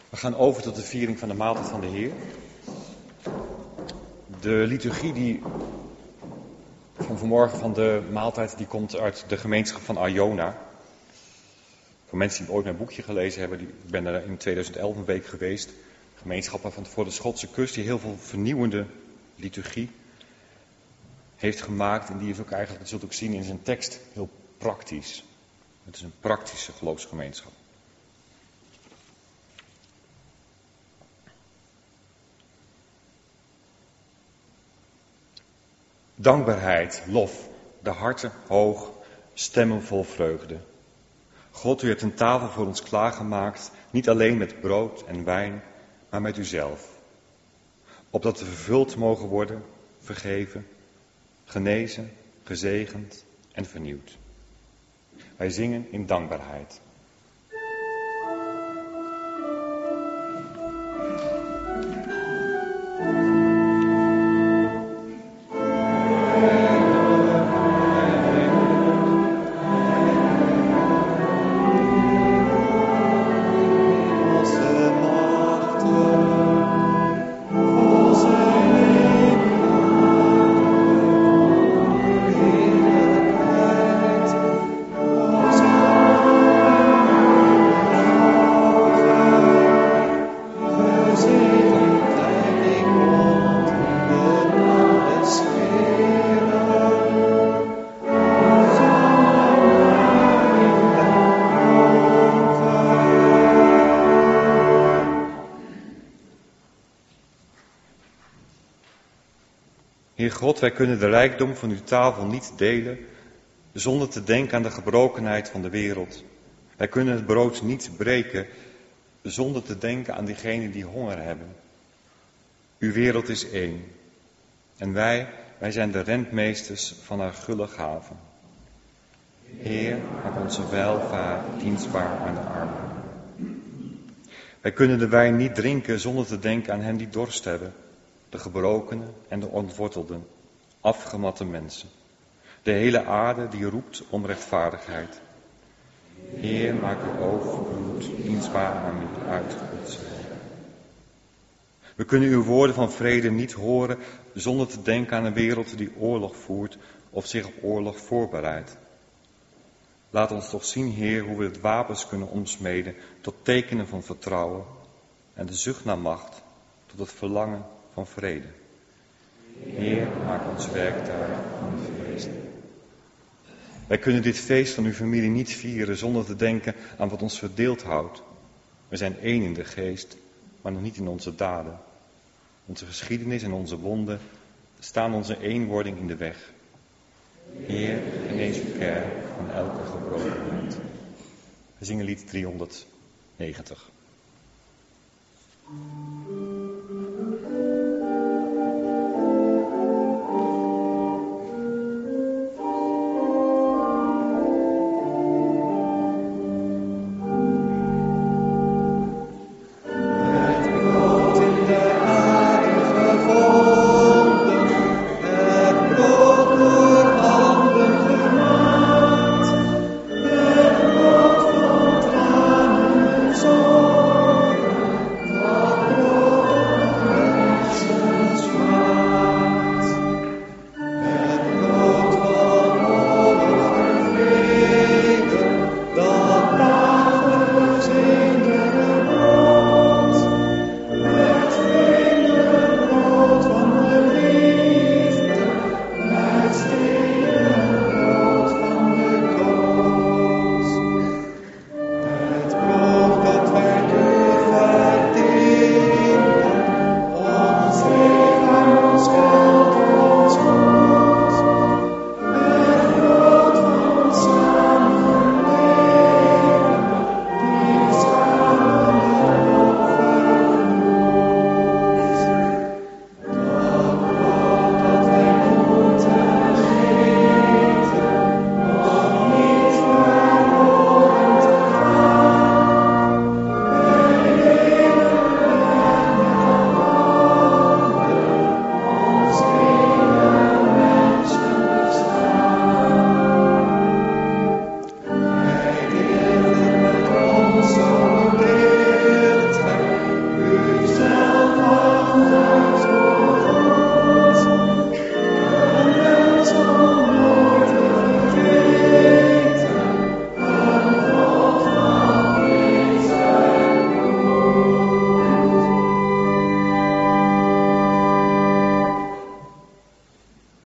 We gaan over tot de viering van de maaltijd van de Heer. De liturgie die van vanmorgen van de maaltijd die komt uit de gemeenschap van Iona. Voor mensen die ooit mijn boekje gelezen hebben, ik ben er in 2011 een week geweest. Gemeenschappen voor de Schotse kust die heel veel vernieuwende liturgie heeft gemaakt. En die is ook eigenlijk, dat zult u ook zien in zijn tekst, heel praktisch. Het is een praktische geloofsgemeenschap. Dankbaarheid, lof, de harten hoog, stemmen vol vreugde. God, u hebt een tafel voor ons klaargemaakt, niet alleen met brood en wijn, maar met uzelf. Opdat we vervuld mogen worden, vergeven, genezen, gezegend en vernieuwd. Wij zingen in dankbaarheid. Heer God, wij kunnen de rijkdom van uw tafel niet delen zonder te denken aan de gebrokenheid van de wereld. Wij kunnen het brood niet breken zonder te denken aan diegenen die honger hebben. Uw wereld is één. En wij zijn de rentmeesters van haar gulle gaven. Heer, maak onze welvaart dienstbaar aan de armen. Wij kunnen de wijn niet drinken zonder te denken aan hen die dorst hebben. De gebrokenen en de ontwortelden, afgematte mensen. De hele aarde die roept om rechtvaardigheid. Heer, maak uw overvloed dienstbaar aan uw uitgeput zijn. We kunnen uw woorden van vrede niet horen zonder te denken aan een wereld die oorlog voert of zich op oorlog voorbereidt. Laat ons toch zien, Heer, hoe we het wapens kunnen omsmeden tot tekenen van vertrouwen en de zucht naar macht tot het verlangen van vrede. Heer, maak ons werktuig van uw feest. Wij kunnen dit feest van uw familie niet vieren zonder te denken aan wat ons verdeeld houdt. We zijn één in de geest, maar nog niet in onze daden. Onze geschiedenis en onze wonden staan onze eenwording in de weg. Heer, genees uw kerk van elke gebrokenheid. We zingen lied 390.